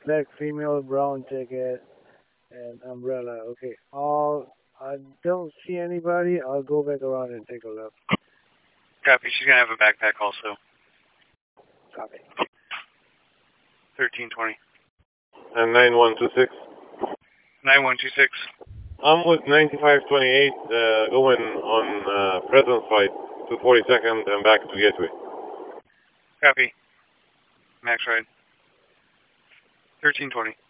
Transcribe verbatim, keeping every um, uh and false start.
black female, brown ticket, and umbrella. Okay. I'll, I don't see anybody. I'll go back around and take a look. Copy. She's going to have a backpack also. Copy. thirteen twenty. And nine one two six. nine one two six. I'm with ninety-five twenty-eight, uh, going on uh, President's Fight to forty-second and back to Gateway. Copy. Max ride. thirteen twenty.